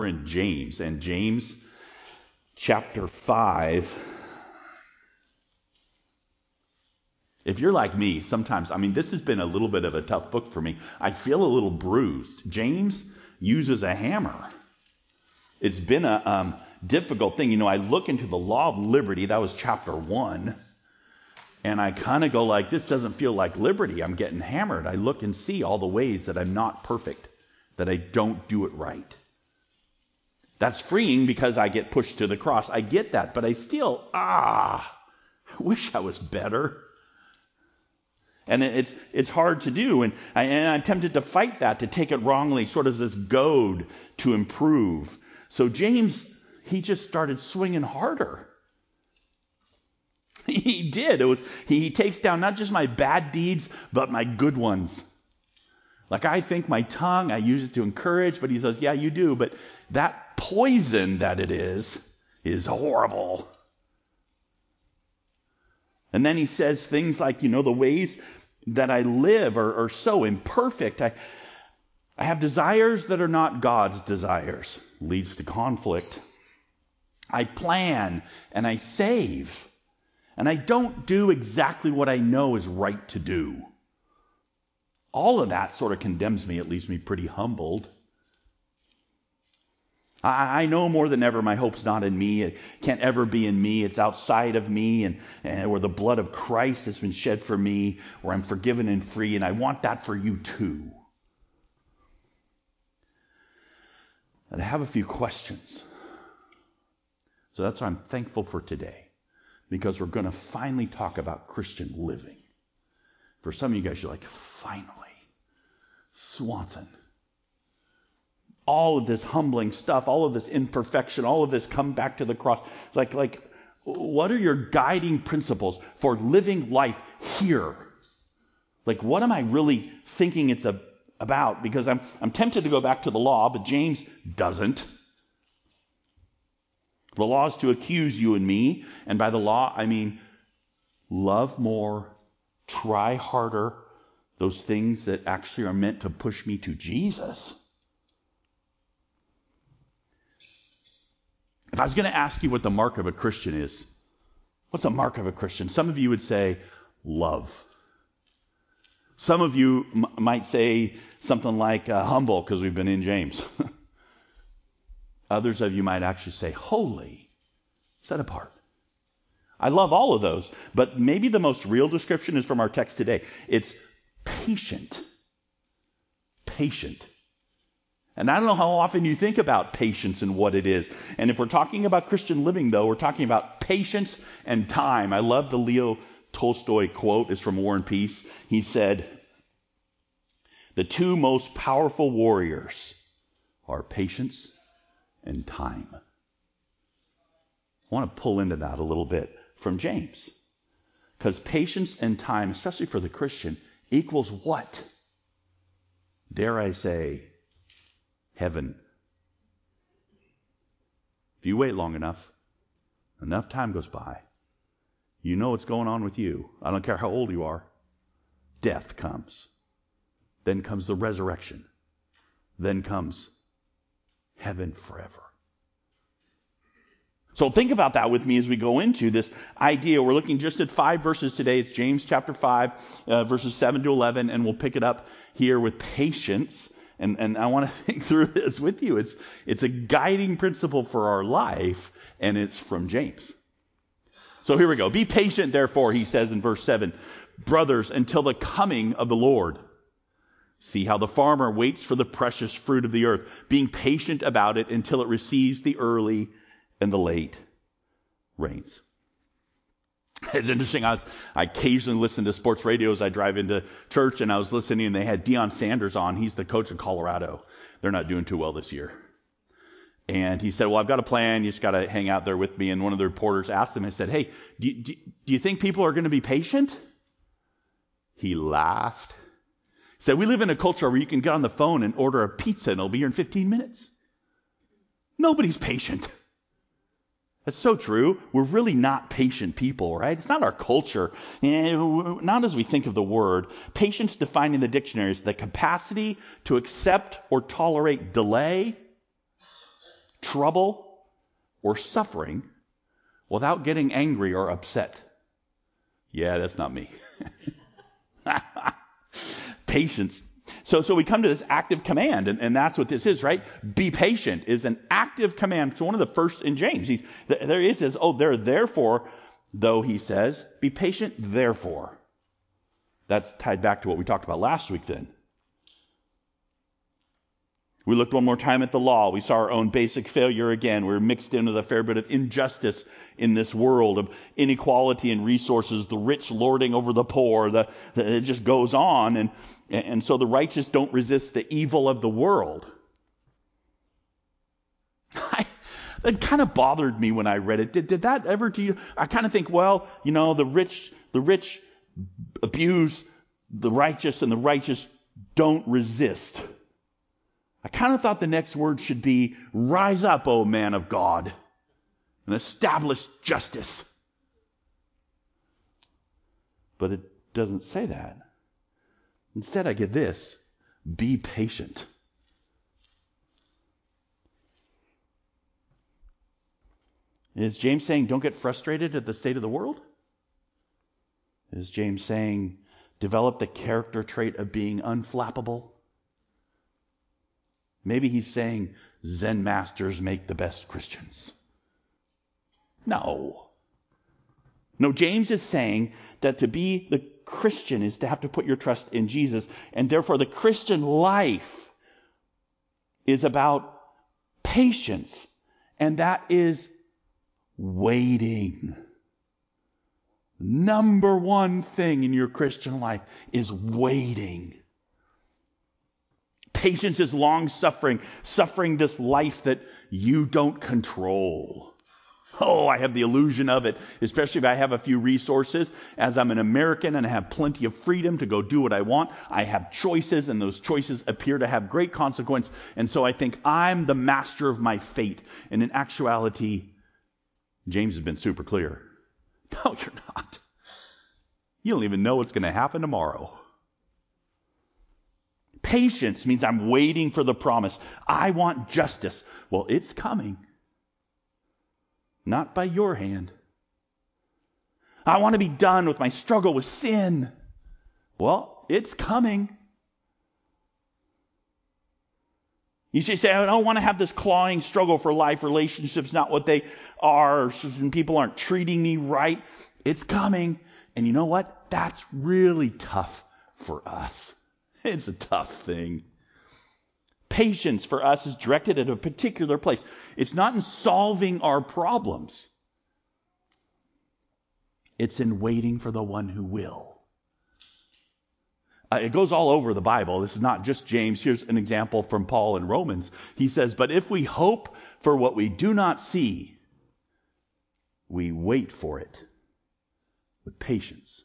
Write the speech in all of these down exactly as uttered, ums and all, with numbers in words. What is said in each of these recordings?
We're in James, and James chapter five. If you're like me, sometimes, I mean, this has been a little bit of a tough book for me. I feel a little bruised. James uses a hammer. It's been a um, difficult thing. You know, I look into the law of liberty. That was chapter one. And I kind of go like, this doesn't feel like liberty. I'm getting hammered. I look and see all the ways that I'm not perfect, that I don't do it right. That's freeing because I get pushed to the cross. I get that, but I still, ah, I wish I was better. And it's it's hard to do, and, I, and I'm tempted to fight that, to take it wrongly, sort of this goad to improve. So James, he just started swinging harder. He did. It was he, he takes down not just my bad deeds, but my good ones. Like I think my tongue, I use it to encourage, but he says, yeah, you do, but that poison that it is, is horrible. And then he says things like, you know, the ways that I live are, are so imperfect. I, I have desires that are not God's desires. Leads to conflict. I plan and I save. And I don't do exactly what I know is right to do. All of that sort of condemns me. It leaves me pretty humbled. I, I know more than ever my hope's not in me. It can't ever be in me. It's outside of me, and, and where the blood of Christ has been shed for me, where I'm forgiven and free, and I want that for you too. And I have a few questions. So that's why I'm thankful for today, because we're going to finally talk about Christian living. For some of you guys, you're like, finally, Swanson. All of this humbling stuff, all of this imperfection, all of this come back to the cross. It's like, like, what are your guiding principles for living life here? Like, what am I really thinking it's a, about? Because I'm, I'm tempted to go back to the law, but James doesn't. The law is to accuse you and me, and by the law, I mean love more, try harder, those things that actually are meant to push me to Jesus. If I was going to ask you what the mark of a Christian is, what's the mark of a Christian? Some of you would say love. Some of you m- might say something like uh, humble, because we've been in James. Others of you might actually say holy, set apart. I love all of those, but maybe the most real description is from our text today. It's patient. Patient. And I don't know how often you think about patience and what it is. And if we're talking about Christian living, though, we're talking about patience and time. I love the Leo Tolstoy quote. It's from War and Peace. He said, the two most powerful warriors are patience and time. I want to pull into that a little bit from James. Because patience and time, especially for the Christian, equals what? Dare I say, heaven. If you wait long enough, enough time goes by, you know what's going on with you. I don't care how old you are. Death comes. Then comes the resurrection. Then comes heaven forever. So think about that with me as we go into this idea. We're looking just at five verses today. It's James chapter five, uh, verses seven to eleven, and we'll pick it up here with patience. And, and I want to think through this with you. It's, it's a guiding principle for our life, and it's from James. So here we go. Be patient, therefore, he says in verse seven, brothers, until the coming of the Lord. See how the farmer waits for the precious fruit of the earth, being patient about it until it receives the early and the late rains. It's interesting. I was, I occasionally listen to sports radio as I drive into church, and I was listening, and they had Deion Sanders on. He's the coach of Colorado. They're not doing too well this year. And he said, well, I've got a plan. You just got to hang out there with me. And one of the reporters asked him, I said, hey, do you, do, do you think people are going to be patient? He laughed. He said, we live in a culture where you can get on the phone and order a pizza, and it'll be here in fifteen minutes. Nobody's patient. That's so true. We're really not patient people, right? It's not our culture. Not as we think of the word. Patience, defined in the dictionary, is the capacity to accept or tolerate delay trouble or suffering without getting angry or upset. Yeah, that's not me. Patience. So, so we come to this active command, and, and that's what this is, right? Be patient is an active command. It's one of the first in James. He's, there he says, oh, there, therefore, though he says, be patient, therefore. That's tied back to what we talked about last week then. We looked one more time at the law. We saw our own basic failure again. We're mixed in with a fair bit of injustice in this world, of inequality in resources, the rich lording over the poor. The, the, it just goes on. And, and so the righteous don't resist the evil of the world. I, that kind of bothered me when I read it. Did, did that ever do you? I kind of think, well, you know, the rich, the rich abuse the righteous and the righteous don't resist. I kind of thought the next word should be, rise up, O man of God, and establish justice. But it doesn't say that. Instead, I get this, be patient. Is James saying, don't get frustrated at the state of the world? Is James saying, develop the character trait of being unflappable? Maybe he's saying Zen masters make the best Christians. No. No, James is saying that to be the Christian is to have to put your trust in Jesus. And therefore the Christian life is about patience. And that is waiting. Number one thing in your Christian life is waiting. Patience is long suffering, suffering this life that you don't control. Oh, I have the illusion of it, especially if I have a few resources. As I'm an American and I have plenty of freedom to go do what I want, I have choices, and those choices appear to have great consequence. And so I think I'm the master of my fate. And in actuality, James has been super clear. No, you're not. You don't even know what's going to happen tomorrow. Patience means I'm waiting for the promise. I want justice. Well, it's coming. Not by your hand. I want to be done with my struggle with sin. Well, it's coming. You should say, I don't want to have this clawing struggle for life. Relationships not what they are. People aren't treating me right. It's coming. And you know what? That's really tough for us. It's a tough thing. Patience for us is directed at a particular place. It's not in solving our problems. It's in waiting for the one who will. Uh, it goes all over the Bible. This is not just James. Here's an example from Paul in Romans. He says, but if we hope for what we do not see, we wait for it with patience.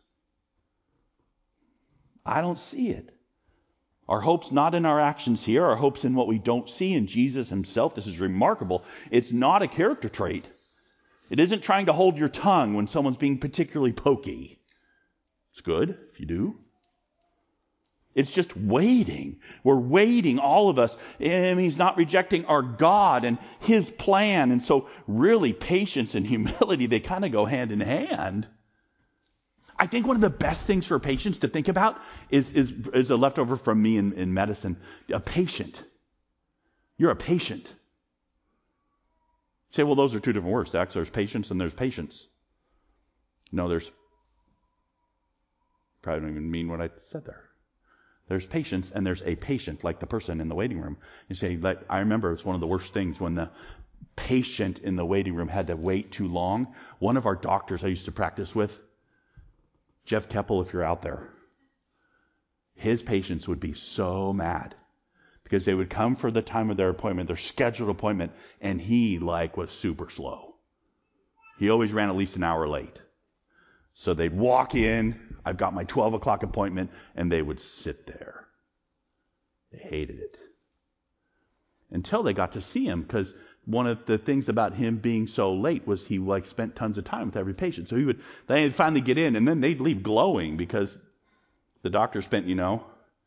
I don't see it. Our hope's not in our actions here. Our hope's in what we don't see in Jesus himself. This is remarkable. It's not a character trait. It isn't trying to hold your tongue when someone's being particularly pokey. It's good if you do. It's just waiting. We're waiting, all of us. And he's not rejecting our God and his plan. And so really patience and humility, they kind of go hand in hand. I think one of the best things for patients to think about is, is, is a leftover from me in, in medicine. A patient. You're a patient. You say, well, those are two different words, Dax. There's patience and there's patience. No, there's... Probably don't even mean what I said there. There's patience and there's a patient, like the person in the waiting room. You say, like, I remember it's one of the worst things when the patient in the waiting room had to wait too long. One of our doctors I used to practice with, Jeff Keppel, if you're out there, his patients would be so mad because they would come for the time of their appointment, their scheduled appointment, and he like was super slow. He always ran at least an hour late. So they'd walk in, I've got my twelve o'clock appointment, and they would sit there. They hated it. Until they got to see him, because one of the things about him being so late was he like spent tons of time with every patient. So he would, they'd finally get in, and then they'd leave glowing because the doctor spent, you know,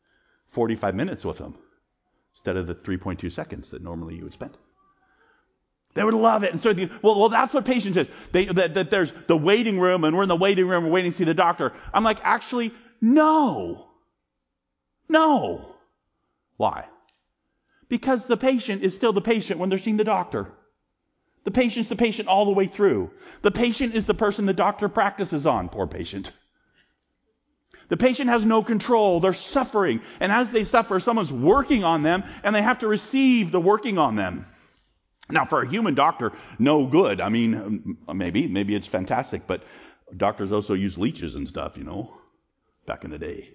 forty-five minutes with them instead of the three point two seconds that normally you would spend. They would love it. And so, the, well, well, that's what patience is. They, that, that there's the waiting room, and we're in the waiting room, we're waiting to see the doctor. I'm like, actually, no. No. Why? Because the patient is still the patient when they're seeing the doctor. The patient's the patient all the way through. The patient is the person the doctor practices on. Poor patient. The patient has no control. They're suffering. And as they suffer, someone's working on them, and they have to receive the working on them. Now, for a human doctor, no good. I mean, maybe, maybe it's fantastic, but doctors also use leeches and stuff, you know, back in the day.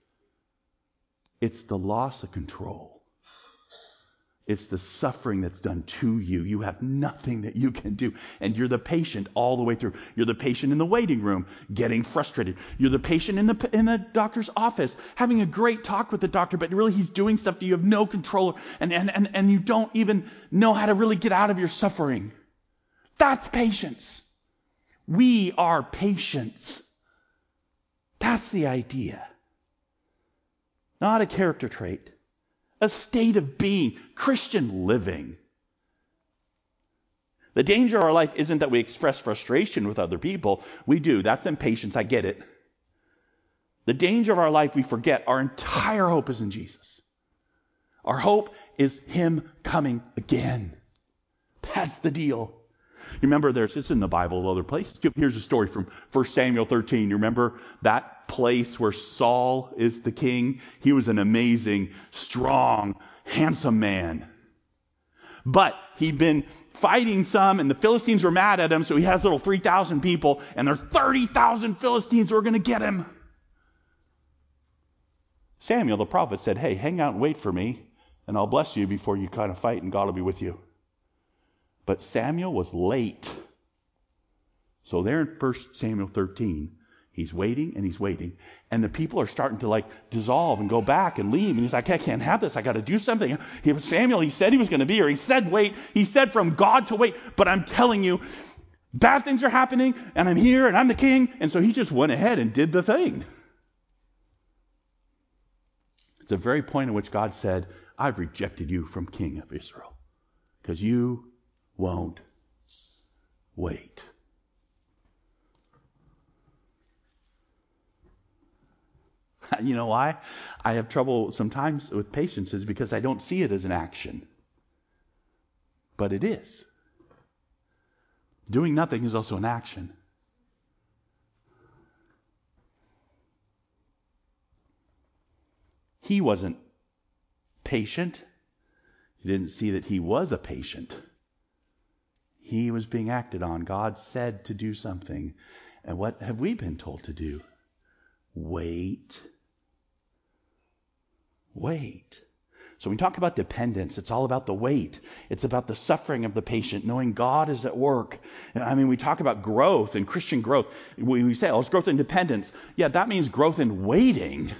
It's the loss of control. It's the suffering that's done to you. You have nothing that you can do. And you're the patient all the way through. You're the patient in the waiting room getting frustrated. You're the patient in the in the doctor's office having a great talk with the doctor, but really he's doing stuff that you have no control over, and, and, and, and you don't even know how to really get out of your suffering. That's patience. We are patients. That's the idea. Not a character trait. A state of being, Christian living. The danger of our life isn't that we express frustration with other people. We do. That's impatience. I get it. The danger of our life, we forget our entire hope is in Jesus. Our hope is Him coming again. That's the deal. You remember there's, it's in the Bible, other places. Here's a story from First Samuel thirteen. You remember that place where Saul is the king? He was an amazing, strong, handsome man. But he'd been fighting some, and the Philistines were mad at him, so he has little three thousand people, and there are thirty thousand Philistines who are going to get him. Samuel, the prophet, said, hey, hang out and wait for me, and I'll bless you before you kind of fight, and God will be with you. But Samuel was late. So there in First Samuel thirteen, he's waiting and he's waiting. And the people are starting to like dissolve and go back and leave. And he's like, I can't have this. I got to do something. He was Samuel. He said he was going to be here. He said wait. He said from God to wait. But I'm telling you, bad things are happening. And I'm here and I'm the king. And so he just went ahead and did the thing. It's the very point in which God said, I've rejected you from King of Israel. Because you won't wait. You know why? I have trouble sometimes with patience is because I don't see it as an action. But it is. Doing nothing is also an action. He wasn't patient. He didn't see that he was a patient. He was being acted on. God said to do something. And what have we been told to do? Wait. Wait. So when we talk about dependence, it's all about the wait. It's about the suffering of the patient, knowing God is at work. I mean, we talk about growth and Christian growth. We, we say, oh, it's growth in dependence. Yeah, that means growth in waiting.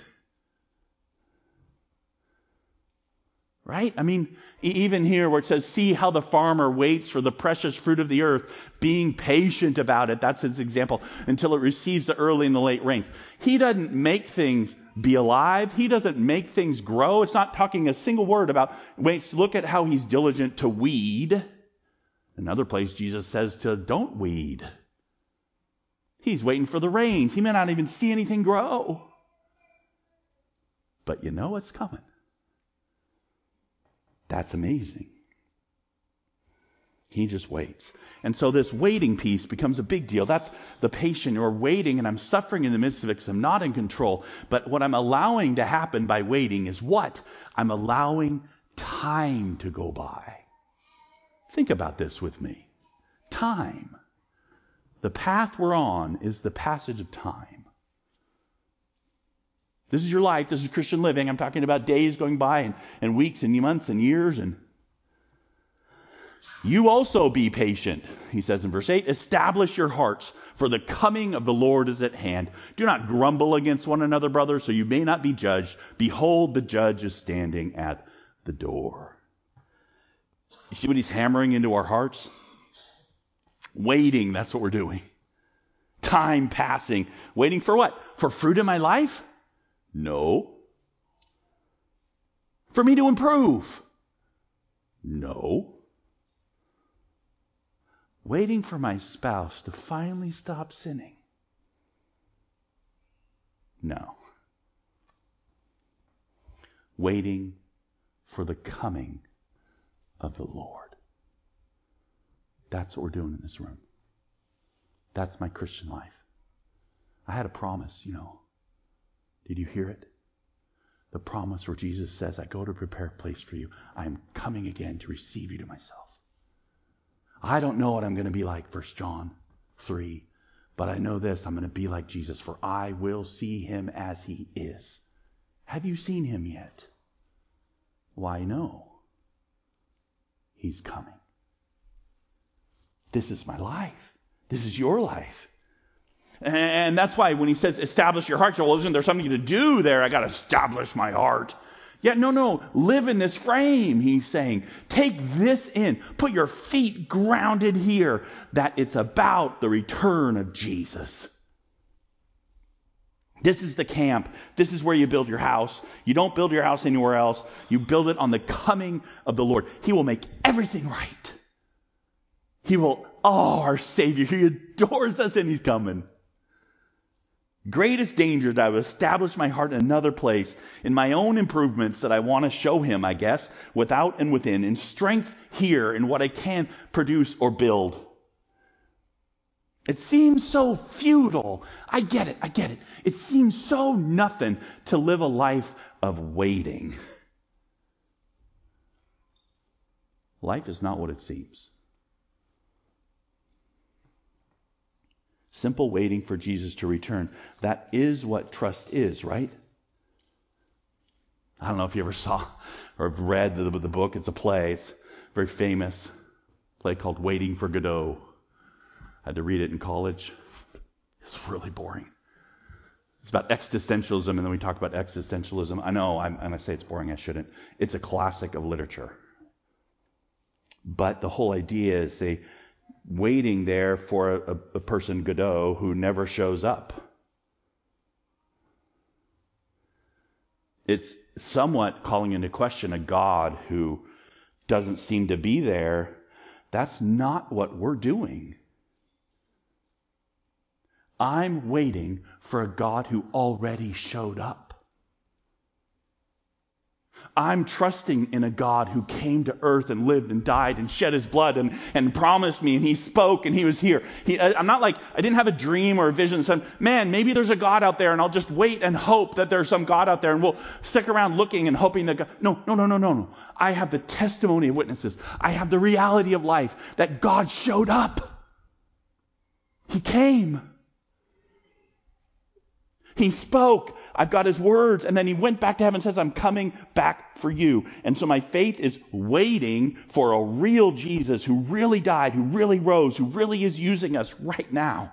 Right? I mean, even here where it says, see how the farmer waits for the precious fruit of the earth, being patient about it. That's his example, until it receives the early and the late rains. He doesn't make things be alive. He doesn't make things grow. It's not talking a single word about, wait, look at how he's diligent to weed. Another place Jesus says to don't weed. He's waiting for the rains. He may not even see anything grow. But you know it's coming. That's amazing. He just waits. And so this waiting piece becomes a big deal. That's the patient or waiting, and I'm suffering in the midst of it because I'm not in control. But what I'm allowing to happen by waiting is what? I'm allowing time to go by. Think about this with me. Time. The path we're on is the passage of time. This is your life. This is Christian living. I'm talking about days going by and, and weeks and months and years. And you also be patient, he says in verse eight. Establish your hearts, for the coming of the Lord is at hand. Do not grumble against one another, brothers, so you may not be judged. Behold, the judge is standing at the door. You see what he's hammering into our hearts? Waiting, that's what we're doing. Time passing. Waiting for what? For fruit in my life? No. For me to improve? No. Waiting for my spouse to finally stop sinning. No. Waiting for the coming of the Lord. That's what we're doing in this room. That's my Christian life. I had a promise, you know. Did you hear it? The promise where Jesus says, I go to prepare a place for you. I am coming again to receive you to myself. I don't know what I'm going to be like, First John three, but I know this, I'm going to be like Jesus, for I will see him as he is. Have you seen him yet? Why, no. He's coming. This is my life. This is your life. And that's why when he says establish your heart, so, well, isn't there something to do there? I got to establish my heart. Yeah, no, no. Live in this frame, he's saying. Take this in. Put your feet grounded here, that it's about the return of Jesus. This is the camp. This is where you build your house. You don't build your house anywhere else. You build it on the coming of the Lord. He will make everything right. He will, oh, our Savior, he adores us and he's coming. Greatest danger that I will establish my heart in another place, in my own improvements that I want to show him, I guess, without and within, in strength here, in what I can produce or build. It seems so futile. I get it, I get it. It seems so nothing to live a life of waiting. Life is not what it seems. Simple waiting for Jesus to return. That is what trust is, right? I don't know if you ever saw or have read the, the book. It's a play. It's very famous. A play called Waiting for Godot. I had to read it in college. It's really boring. It's about existentialism, and then we talk about existentialism. I know, I'm, I'm going to say it's boring. I shouldn't. It's a classic of literature. But the whole idea is they waiting there for a, a person, Godot, who never shows up. It's somewhat calling into question a God who doesn't seem to be there. That's not what we're doing. I'm waiting for a God who already showed up. I'm trusting in a God who came to earth and lived and died and shed his blood and, and promised me, and he spoke and he was here. He, I'm not like, I didn't have a dream or a vision. Some, man, maybe there's a God out there and I'll just wait and hope that there's some God out there and we'll stick around looking and hoping that God. No, no, no, no, no, no. I have the testimony of witnesses. I have the reality of life that God showed up. He came. He spoke. I've got his words. And then he went back to heaven and says, I'm coming back for you. And so my faith is waiting for a real Jesus who really died, who really rose, who really is using us right now.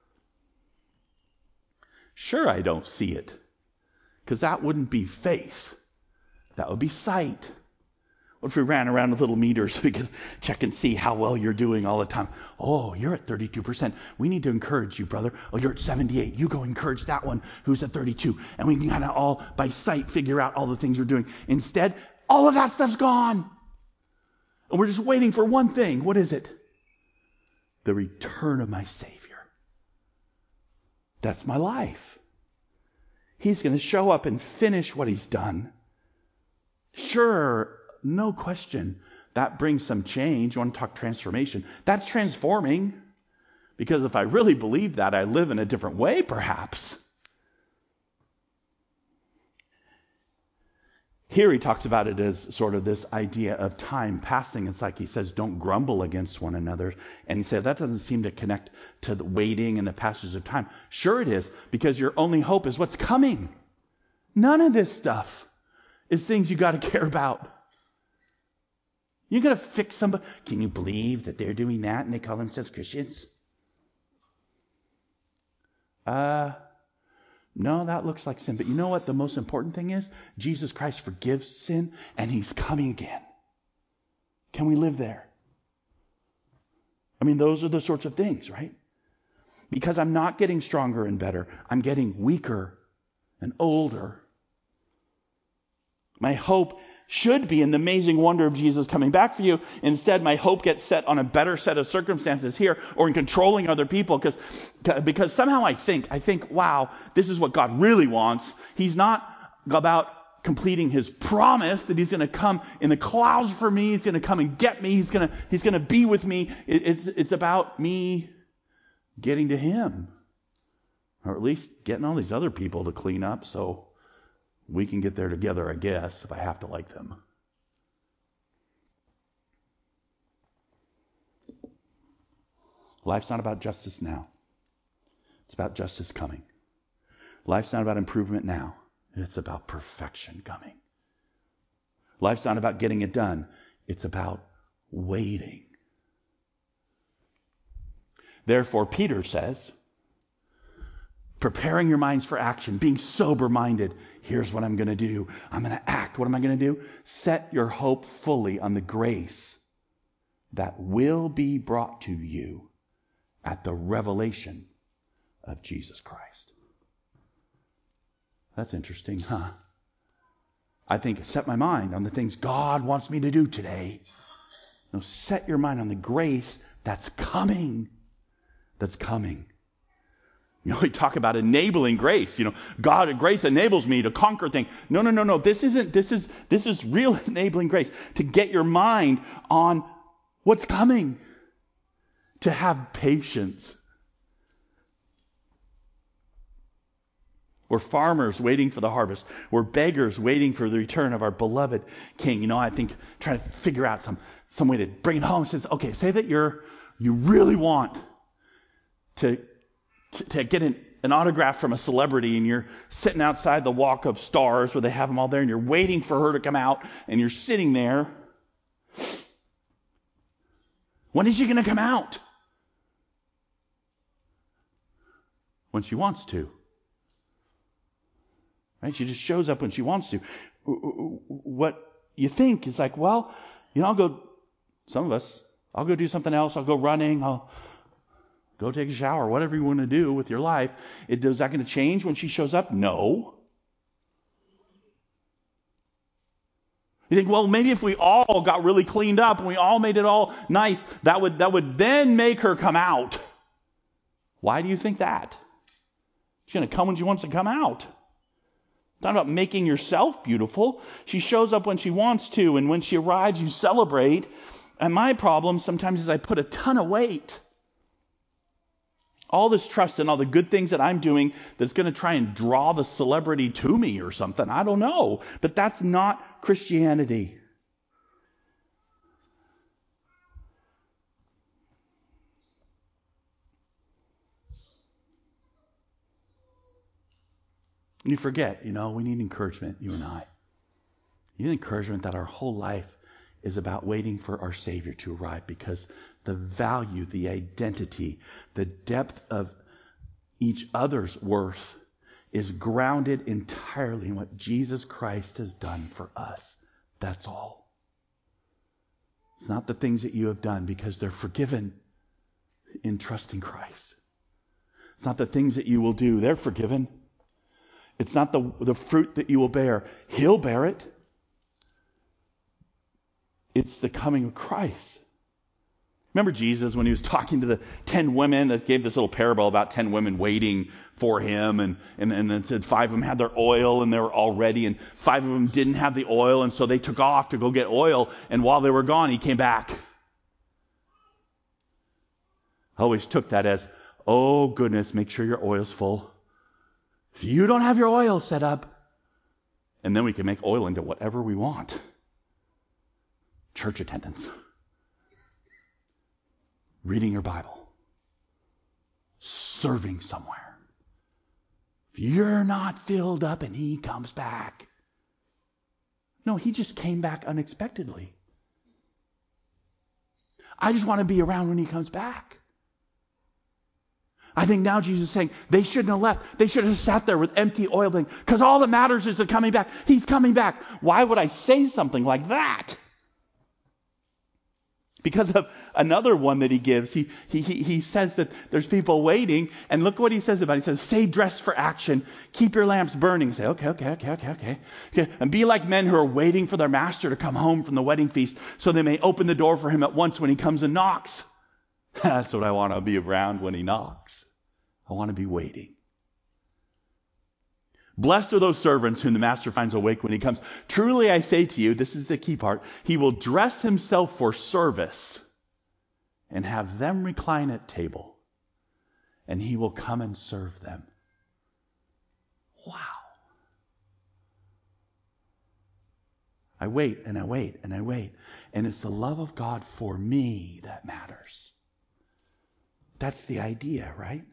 Sure, I don't see it, because that wouldn't be faith. That would be sight. What if we ran around with little meters so we could check and see how well you're doing all the time? Oh, you're at thirty-two percent. We need to encourage you, brother. Oh, you're at seventy-eight. You go encourage that one who's at thirty-two. And we can kind of all, by sight, figure out all the things we're doing. Instead, all of that stuff's gone. And we're just waiting for one thing. What is it? The return of my Savior. That's my life. He's going to show up and finish what he's done. Sure, no question. That brings some change. You want to talk transformation? That's transforming. Because if I really believe that, I live in a different way, perhaps. Here he talks about it as sort of this idea of time passing. It's like he says, don't grumble against one another. And he said, that doesn't seem to connect to the waiting and the passage of time. Sure it is, because your only hope is what's coming. None of this stuff is things you got to care about. You're going to fix somebody. Can you believe that they're doing that and they call themselves Christians? Uh, no, that looks like sin. But you know what the most important thing is? Jesus Christ forgives sin and he's coming again. Can we live there? I mean, those are the sorts of things, right? Because I'm not getting stronger and better. I'm getting weaker and older. My hope should be in the amazing wonder of Jesus coming back for you. Instead, my hope gets set on a better set of circumstances here or in controlling other people because, because somehow I think, I think, wow, this is what God really wants. He's not about completing his promise that he's going to come in the clouds for me. He's going to come and get me. He's going to, he's going to be with me. It, it's, it's about me getting to him, or at least getting all these other people to clean up so we can get there together, I guess, if I have to like them. Life's not about justice now. It's about justice coming. Life's not about improvement now. It's about perfection coming. Life's not about getting it done. It's about waiting. Therefore, Peter says, preparing your minds for action, being sober-minded. Here's what I'm going to do. I'm going to act. What am I going to do? Set your hope fully on the grace that will be brought to you at the revelation of Jesus Christ. That's interesting, huh? I think set my mind on the things God wants me to do today. No, set your mind on the grace that's coming. That's coming. You know, we talk about enabling grace. You know, God, grace enables me to conquer things. No, no, no, no. This isn't, this is, this is real enabling grace. To get your mind on what's coming. To have patience. We're farmers waiting for the harvest. We're beggars waiting for the return of our beloved King. You know, I think trying to figure out some, some way to bring it home. It says, okay, say that you're, you really want to To, to get an, an autograph from a celebrity and you're sitting outside the Walk of Stars where they have them all there and you're waiting for her to come out and you're sitting there. When is she going to come out? When she wants to. Right? She just shows up when she wants to. What you think is like, well, you know, I'll go, some of us, I'll go do something else. I'll go running. I'll go take a shower, whatever you want to do with your life. It, is that going to change when she shows up? No. You think, well, maybe if we all got really cleaned up and we all made it all nice, that would that would then make her come out. Why do you think that? She's going to come when she wants to come out. It's not about making yourself beautiful. She shows up when she wants to, and when she arrives, you celebrate. And my problem sometimes is I put a ton of weight. All this trust in all the good things that I'm doing that's going to try and draw the celebrity to me or something. I don't know. But that's not Christianity. And you forget, you know, we need encouragement, you and I. You need encouragement that our whole life is about waiting for our Savior to arrive, because the value, the identity, the depth of each other's worth is grounded entirely in what Jesus Christ has done for us. That's all. It's not the things that you have done, because they're forgiven in trusting Christ. It's not the things that you will do. They're forgiven. It's not the, the fruit that you will bear. He'll bear it. It's the coming of Christ. Remember Jesus when he was talking to the ten women that gave this little parable about ten women waiting for him, and, and, and then said five of them had their oil and they were all ready, and five of them didn't have the oil, and so they took off to go get oil, and while they were gone, he came back. I always took that as, oh goodness, make sure your oil's full. If you don't have your oil set up, and then we can make oil into whatever we want. Church attendance. Reading your Bible. Serving somewhere. If you're not filled up and he comes back. No, he just came back unexpectedly. I just want to be around when he comes back. I think now Jesus is saying they shouldn't have left. They should have sat there with empty oil thing, because all that matters is the coming back. He's coming back. Why would I say something like that? Because of another one that he gives, he, he, he, he says that there's people waiting, and look what he says about it. He says, stay dressed for action. Keep your lamps burning. Say, okay, okay, okay, okay, okay, okay. And be like men who are waiting for their master to come home from the wedding feast so they may open the door for him at once when he comes and knocks. That's what I want to be around when he knocks. I want to be waiting. Blessed are those servants whom the master finds awake when he comes. Truly I say to you, this is the key part, he will dress himself for service and have them recline at table, and he will come and serve them. Wow. I wait and I wait and I wait. And it's the love of God for me that matters. That's the idea, right?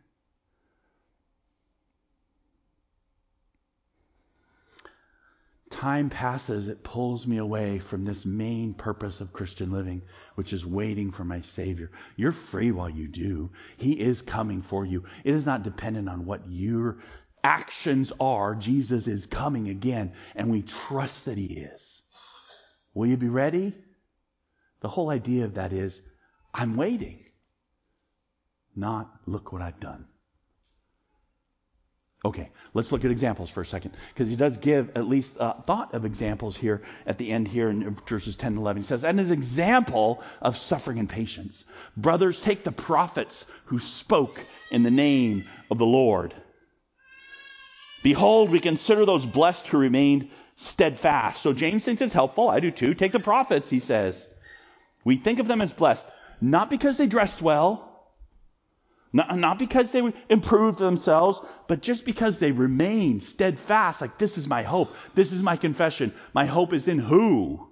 Time passes, it pulls me away from this main purpose of Christian living, which is waiting for my Savior. You're free while you do. He is coming for you. It is not dependent on what your actions are. Jesus is coming again, and we trust that he is. Will you be ready? The whole idea of that is, I'm waiting, not look what I've done. Okay, let's look at examples for a second, because he does give at least a thought of examples here at the end here in verses ten and eleven. He says, and as an example of suffering and patience, brothers, take the prophets who spoke in the name of the Lord. Behold, we consider those blessed who remained steadfast. So James thinks it's helpful. I do too. Take the prophets, he says. We think of them as blessed, not because they dressed well, Not, not because they improved themselves, but just because they remain steadfast. Like, this is my hope. This is my confession. My hope is in who?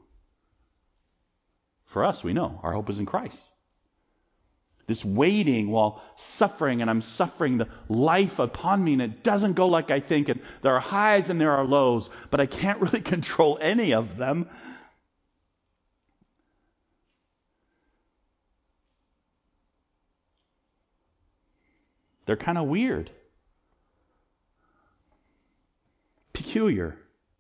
For us, we know our hope is in Christ. This waiting while suffering, and I'm suffering the life upon me, and it doesn't go like I think, and there are highs and there are lows, but I can't really control any of them. They're kind of weird. Peculiar.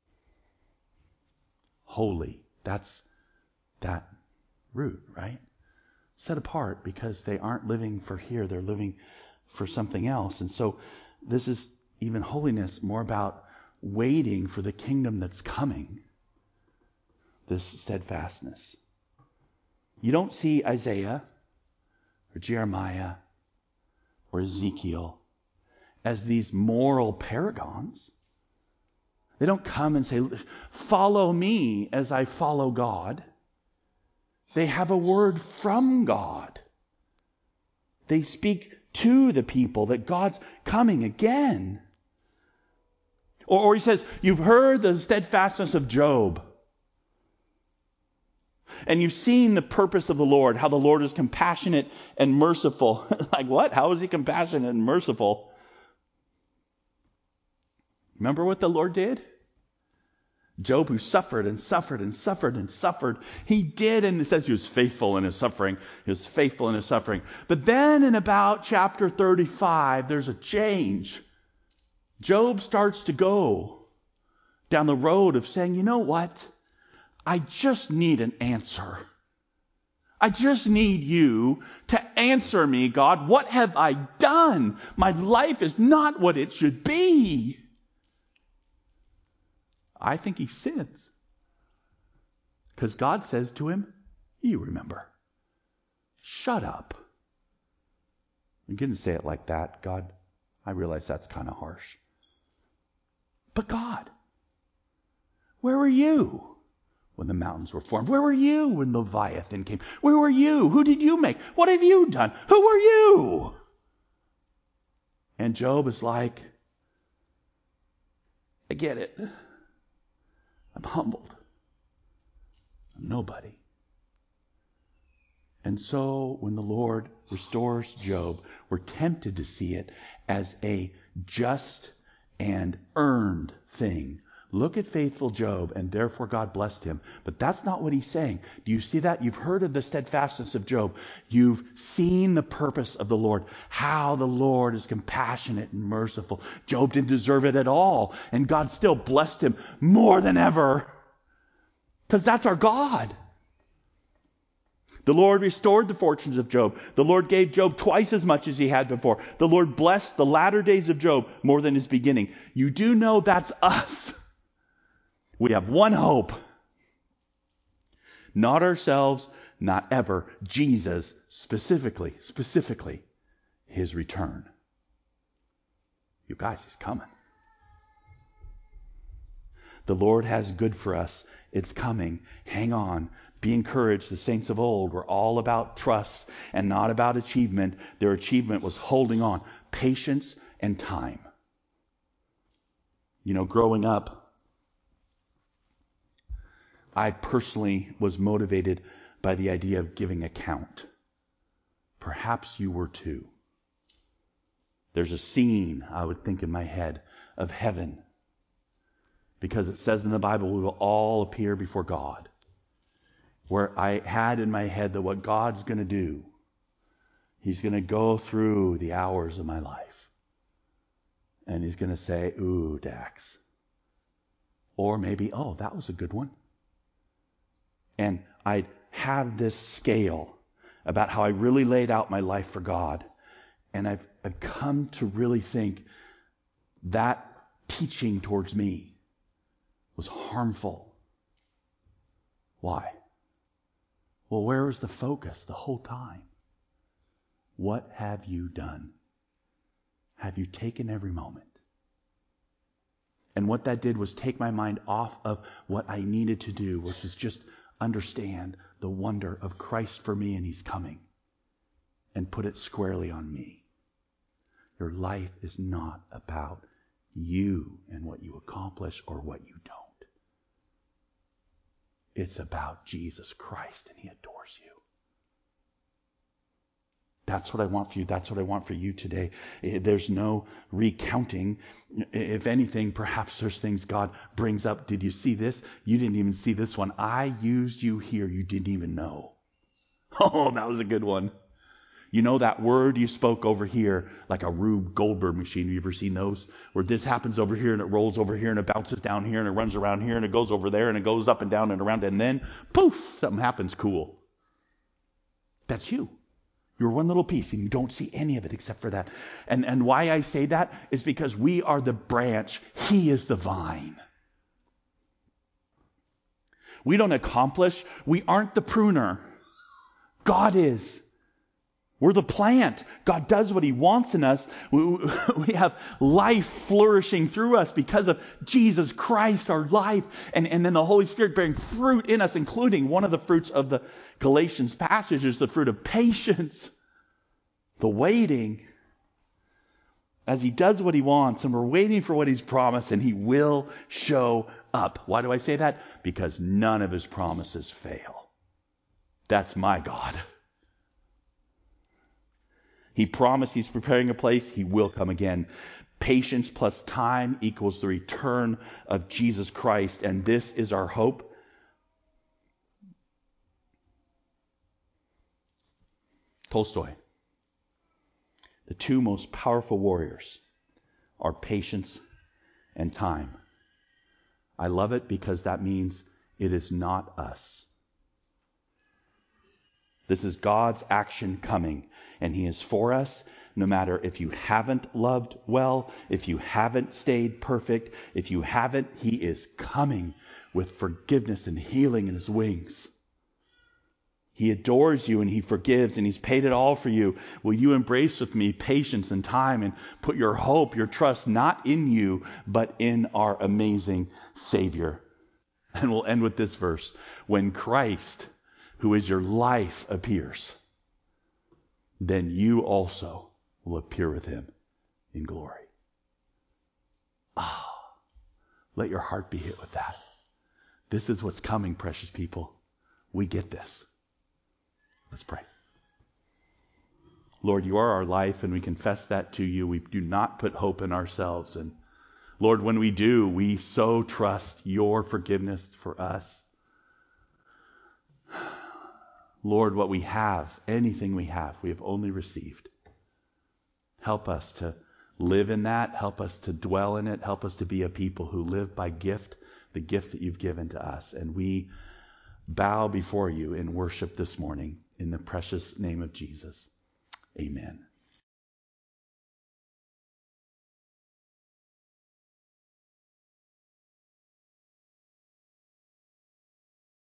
Holy. That's that root, right? Set apart because they aren't living for here. They're living for something else. And so this is even holiness more about waiting for the kingdom that's coming. This steadfastness. You don't see Isaiah or Jeremiah or Ezekiel as these moral paragons. They don't come and say, follow me as I follow God. They have a word from God. They speak to the people that God's coming again. Or, or he says, you've heard the steadfastness of Job. And you've seen the purpose of the Lord, how the Lord is compassionate and merciful. Like what? How is he compassionate and merciful? Remember what the Lord did? Job, who suffered and suffered and suffered and suffered, he did, and it says he was faithful in his suffering. He was faithful in his suffering. But then in about chapter thirty-five, there's a change. Job starts to go down the road of saying, you know what? I just need an answer. I just need you to answer me, God. What have I done? My life is not what it should be. I think he sins. Because God says to him, you remember. Shut up. You didn't say it like that, God. I realize that's kind of harsh. But God, where were you when the mountains were formed? Where were you when Leviathan came? Where were you? Who did you make? What have you done? Who were you? And Job is like, I get it. I'm humbled. I'm nobody. And so when the Lord restores Job, we're tempted to see it as a just and earned thing. Look at faithful Job, and therefore God blessed him. But that's not what he's saying. Do you see that? You've heard of the steadfastness of Job. You've seen the purpose of the Lord, how the Lord is compassionate and merciful. Job didn't deserve it at all, and God still blessed him more than ever. Because that's our God. The Lord restored the fortunes of Job. The Lord gave Job twice as much as he had before. The Lord blessed the latter days of Job more than his beginning. You do know that's us. We have one hope. Not ourselves, not ever. Jesus, specifically, specifically, his return. You guys, he's coming. The Lord has good for us. It's coming. Hang on. Be encouraged. The saints of old were all about trust and not about achievement. Their achievement was holding on, patience and time. You know, growing up, I personally was motivated by the idea of giving account. Perhaps you were too. There's a scene, I would think in my head, of heaven. Because it says in the Bible, we will all appear before God. Where I had in my head that what God's going to do, he's going to go through the hours of my life. And he's going to say, ooh, Dax. Or maybe, oh, that was a good one. And I'd have this scale about how I really laid out my life for God. And I've, I've come to really think that teaching towards me was harmful. Why? Well, where was the focus the whole time? What have you done? Have you taken every moment? And what that did was take my mind off of what I needed to do, which is just understand the wonder of Christ for me and he's coming, and put it squarely on me. Your life is not about you and what you accomplish or what you don't. It's about Jesus Christ, and he adores you. That's what I want for you. That's what I want for you today. There's no recounting. If anything, perhaps there's things God brings up. Did you see this? You didn't even see this one. I used you here. You didn't even know. Oh, that was a good one. You know that word you spoke over here, like a Rube Goldberg machine. Have you ever seen those? Where this happens over here and it rolls over here and it bounces down here and it runs around here and it goes over there and it goes up and down and around and then poof, something happens cool. That's you. You're one little piece and you don't see any of it except for that. And, and why I say that is because we are the branch. He is the vine. We don't accomplish. We aren't the pruner. God is. We're the plant. God does what he wants in us. We, we have life flourishing through us because of Jesus Christ, our life. And, and then the Holy Spirit bearing fruit in us, including one of the fruits of the Galatians passage is the fruit of patience. The waiting. As he does what he wants and we're waiting for what he's promised and he will show up. Why do I say that? Because none of his promises fail. That's my God. He promised he's preparing a place. He will come again. Patience plus time equals the return of Jesus Christ. And this is our hope. Tolstoy. The two most powerful warriors are patience and time. I love it because that means it is not us. This is God's action coming, and he is for us no matter if you haven't loved well, if you haven't stayed perfect, if you haven't, he is coming with forgiveness and healing in his wings. He adores you and he forgives and he's paid it all for you. Will you embrace with me patience and time and put your hope, your trust not in you, but in our amazing Savior? And we'll end with this verse. When Christ, who is your life, appears, then you also will appear with him in glory. Ah, oh, let your heart be hit with that. This is what's coming, precious people. We get this. Let's pray. Lord, you are our life, and we confess that to you. We do not put hope in ourselves. And Lord, when we do, we so trust your forgiveness for us. Lord, what we have, anything we have, we have only received. Help us to live in that. Help us to dwell in it. Help us to be a people who live by gift, the gift that you've given to us. And we bow before you in worship this morning. in the precious name of Jesus. Amen.